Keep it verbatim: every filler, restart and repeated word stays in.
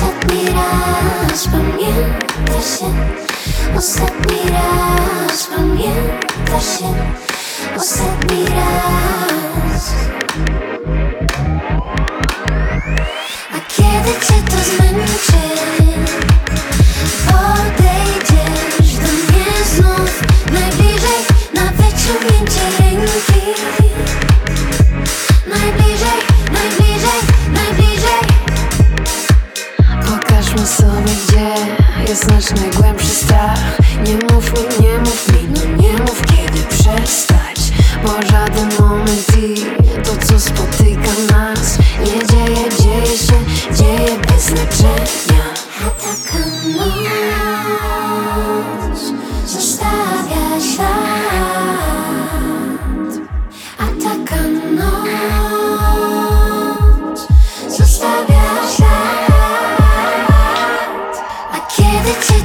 Ostatni raz pamiętasz się? Ostatni raz pamiętasz się? Ostatni raz. A kiedy cię to zmęczy, podejdziesz do mnie znów, najbliżej na wyciągnięcie ręki. Najbliżej, najbliżej, najbliżej. Pokażmy sobie, gdzie jest nasz najgłębszy strach. Nie mów mi, nie mów mi, no nie mów kiedy przestać, bo żaden moment i to co spotyka nas nie dzieje, dzieje się, dzieje bez znaczenia. A taka noc zostawia ślad. A taka noc zostawia ślad. A kiedy cię